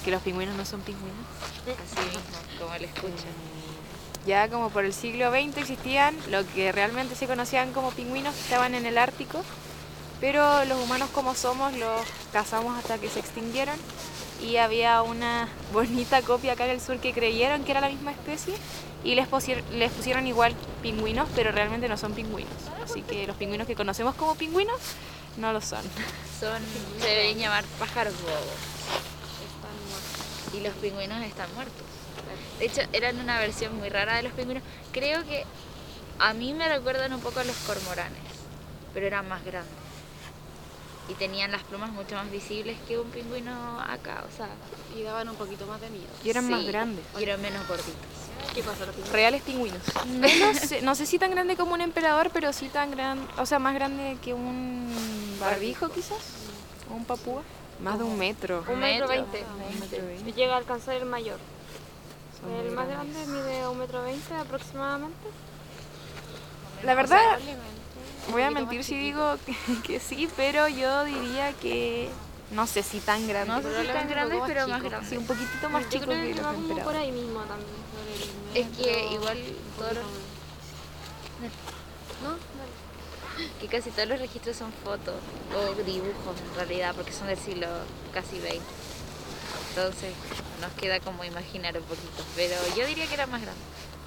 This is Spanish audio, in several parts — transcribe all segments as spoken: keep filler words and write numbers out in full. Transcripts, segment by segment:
porque los pingüinos no son pingüinos. Así mismo, como lo escuchan. Ya como por el siglo veinte existían lo que realmente se conocían como pingüinos que estaban en el Ártico, pero los humanos como somos los cazamos hasta que se extinguieron y había una bonita copia acá en el sur que creyeron que era la misma especie y les, les pusieron igual pingüinos, pero realmente no son pingüinos. Así que los pingüinos que conocemos como pingüinos no lo son. Son, se deben llamar pájaros bobos. Y los pingüinos están muertos. De hecho, eran una versión muy rara de los pingüinos. Creo que a mí me recuerdan un poco a los cormoranes, pero eran más grandes. Y tenían las plumas mucho más visibles que un pingüino acá, o sea... Y daban un poquito más de miedo. Y eran sí, más grandes. Y eran menos gorditos. ¿Qué pasa los pingüinos? Reales pingüinos. No sé, no sé si tan grande como un emperador, pero sí tan grande, o sea, más grande que un barbijo quizás, o un papúa. Más de un metro. Un metro veinte. Un metro veinte. Llega a alcanzar el mayor. Son El muy más grandes. grande mide un metro veinte aproximadamente. La verdad, O sea, voy a mentir si digo que, que sí, pero yo diría que no sé si tan grande. No sé si tan grandes, pero más grandes. Sí, un poquitito más yo chico creo que que los va como por emperadores. ahí mismo también. Sobre el Es que metro, igual un todos los- poquito más. ¿no? Dale. Que casi todos los registros son fotos o dibujos en realidad, porque son del siglo casi veinte. Entonces nos queda como imaginar un poquito, pero yo diría que era más grande.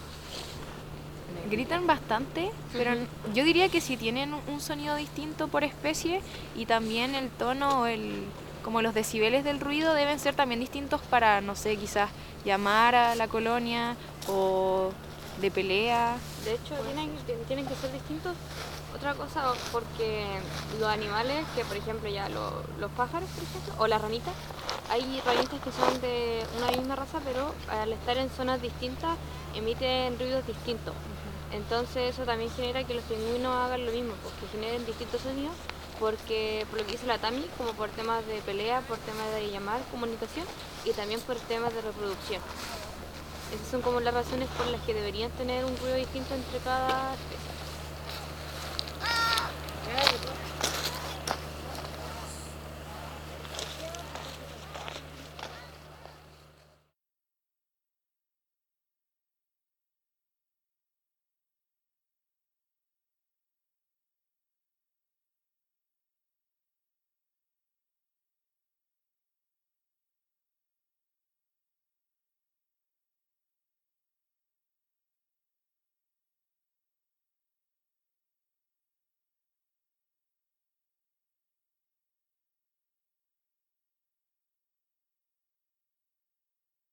Gritan bastante, pero yo diría que si tienen un sonido distinto por especie y también el tono o el como los decibeles del ruido deben ser también distintos para, no sé, quizás llamar a la colonia o de pelea. De hecho, tienen, tienen que ser distintos. Otra cosa, porque los animales, que por ejemplo ya lo- los pájaros, por ejemplo, o las ranitas, hay ranitas que son de una misma raza, pero al estar en zonas distintas emiten ruidos distintos. Entonces eso también genera que los pingüinos hagan lo mismo, porque generen distintos sonidos, porque por lo que dice la Tami, como por temas de pelea, por temas de llamar, comunicación y también por temas de reproducción. Esas son como las razones por las que deberían tener un ruido distinto entre cada especie.